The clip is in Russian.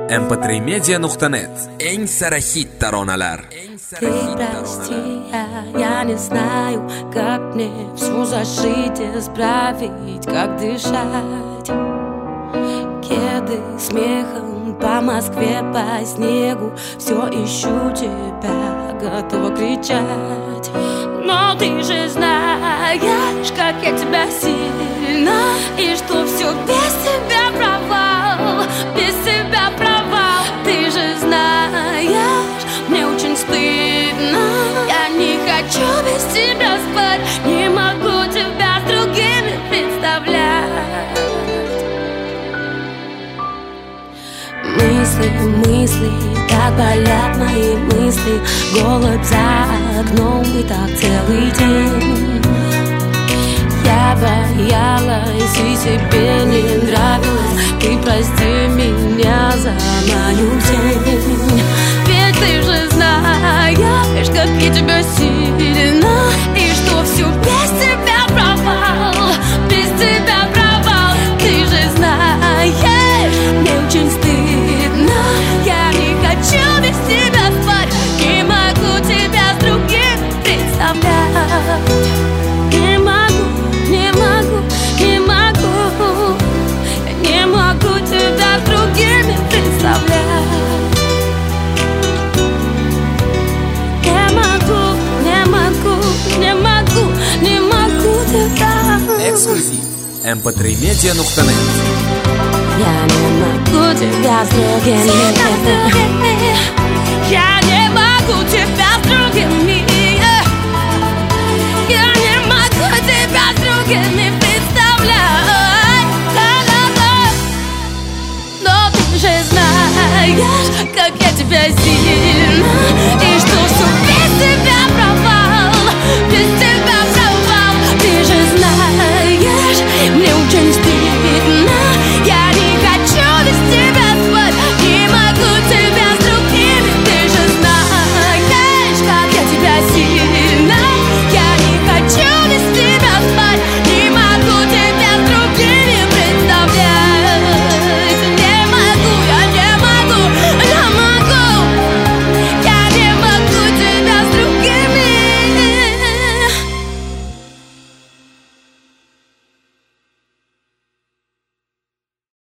mp3media.net. En sara hittaronalar. Ты прости, я не знаю, как мне всю зашить, исправить, как дышать. Кеды смехом по Москве, по снегу, все ищу тебя, готова кричать. Но ты же знаешь, как я тебя сильно, и что все без тебя провал, без тебя провал. Ты же знаешь, мне очень стыдно, я не хочу без тебя спать, не могу тебя с другими представлять. Мысли, так болят мои мысли. Голубь за окном и так целый день. Я боялась и себе не нравилась. Ты прости меня за мою тень. Ведь ты же знаешь, как я тебя сильно, и что все без тебя провал, без тебя провал. Ты же знаешь, мне очень стыдно, я не хочу без тебя спать, не могу тебя с другим представлять. Не могу, не могу, не могу, я не могу тебя с другими представлять. Не могу, не могу, не могу, не могу тебя. Эксклюзив. mp3media.net. Я не могу тебя с другими. Я не могу тебя с другими. Я не могу тебя с другими представлять. Но ты же знаешь, как я тебя сильно, и что все без тебя провал, без